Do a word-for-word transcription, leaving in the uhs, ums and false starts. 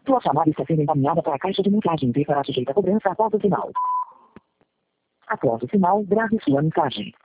Sua chamada está sendo encaminhada para a caixa de mensagem e será sujeita a cobrança após o sinal. Após o sinal, grave sua mensagem.